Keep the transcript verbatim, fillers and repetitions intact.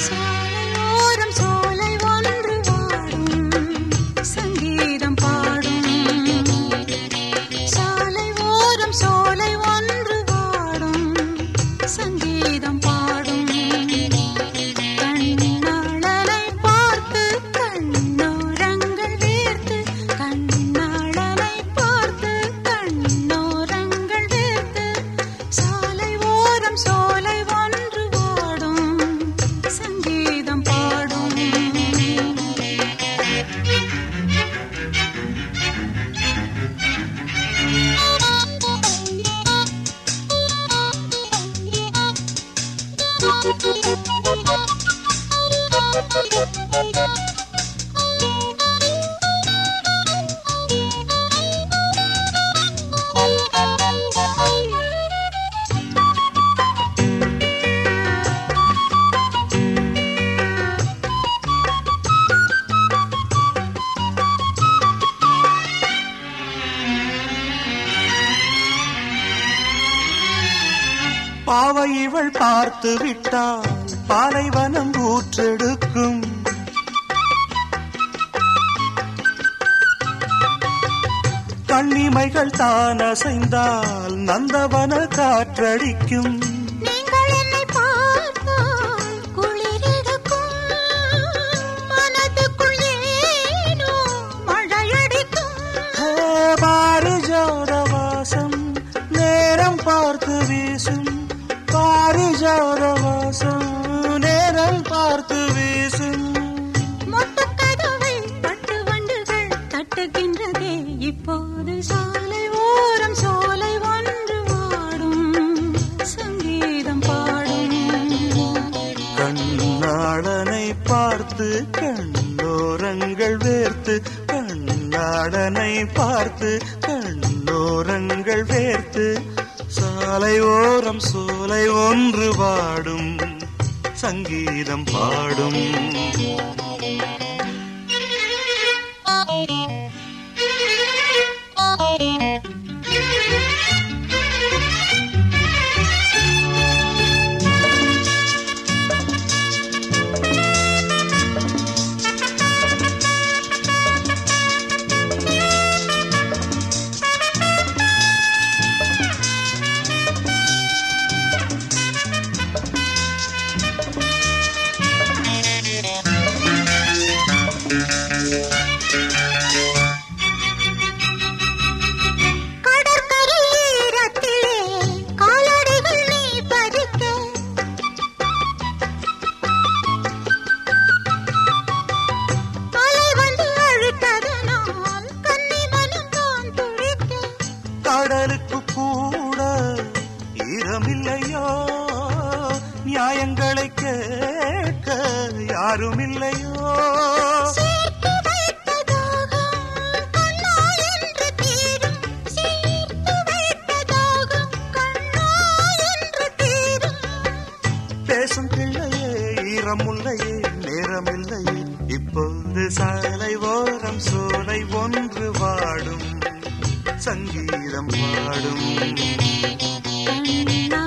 சாலையோரம் சோலை ஒன்று வாடும் சங்கீதம் பாடும். சாலை ஓரம் சோலை ஒன்று வாடும் சங்கீதம் பாடும். கண்ணாளனை பார்த்து கண்ணோரங்கள் வேர்த்து கண்ணாளனை பார்த்து கண்ணோரங்கள் வேர்த்து சாலை ஓரம் சோலை ஒன்று வாடும் சங்கீதம் பாடும். பாவை இவள் பார்த்து விட்டால் பாலைவனம் ஊற்றெடுக்கும். கண்ணிமைகள் தான் அசைந்தால் நந்தவன காற்றடிக்கும். நீங்கள் என்னை பார்த்தால் குளிரெடுக்கும். மனதுக்குள் ஏனோ மழையடிக்கும். பாரிஜாத வாசம் நேரம் பார்த்து வீசும். பாரிஜாத வாசம் நேரம் பார்த்து வீசும். மொட்டுக்கதவை பட்டு வண்டுகள் தட்டுகின்றதே இப்போது. சாலை ஓரம் சோலை ஒன்று வாடும் சங்கீதம் பாடும். கண்ணாளனை பார்த்து கண்ணோரங்கள் வேர்த்து கண்ணாளனை பார்த்து கண்ணோரங்கள் வேர்த்து சாலை ஓரம் சோலை ஒன்று வாடும் சங்கீதம் பாடும். கடலுக்கு கூட ஈரமில்லையோ, நியாயங்களை கேட்க யாரும் இல்லையோ. பேசும் பிள்ளையே ஈரமுல்லையே நேரமில்லையே, இப்போது சாலை ஓரம் சோலை ஒன்று வாடும் சங்கீதம் பாடும்.